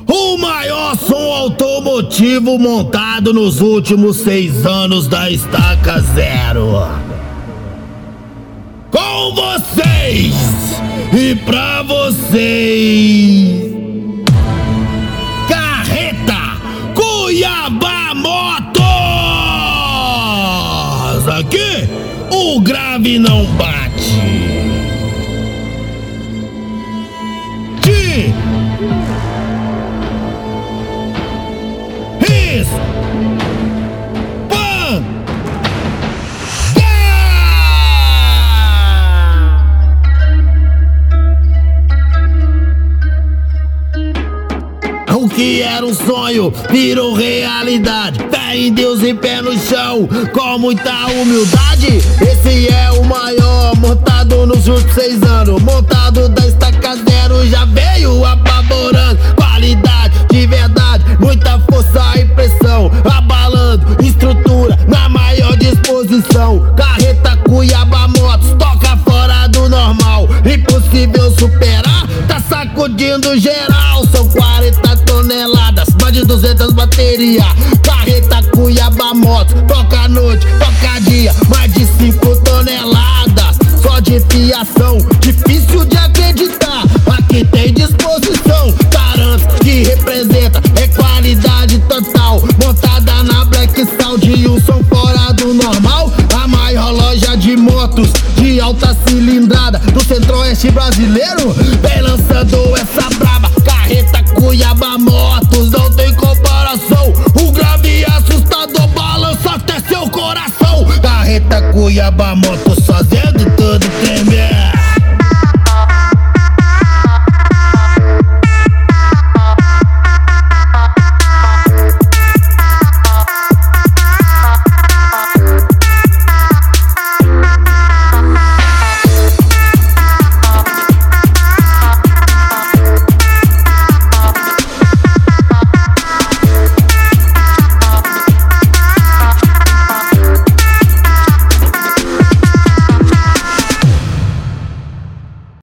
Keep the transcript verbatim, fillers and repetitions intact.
O maior som automotivo montado nos últimos seis anos da Estaca Zero. Com vocês e pra vocês, Carreta Cuiabá Motos. Aqui o grave não bate. De Ris Pan O que era um sonho virou realidade. Fé em Deus e pé no chão, com muita humildade. Esse é o maior montado nos últimos seis anos. Montado da Estaca Zero, já veio apavorando. Qualidade de verdade, muita força e pressão, abalando estrutura na maior disposição. Carreta Cuiabá Motos toca fora do normal. Impossível superar, tá sacudindo geral. São quarenta toneladas, mais de duzentas baterias. Carreta Cuiabá Motos toca noite, toca dia, mais de cinco toneladas só de fiação. Difícil de acreditar, aqui tem disposição. Garanto que representa, é qualidade total. Montada na Black Sound e um som fora do normal. A maior loja de motos de alta cilindrada do centro-oeste brasileiro vem lançando essa braba. Carreta Cuiabá Motos, não tem comparação. O grave assustador balança até seu coração. Carreta Cuiabá Motos.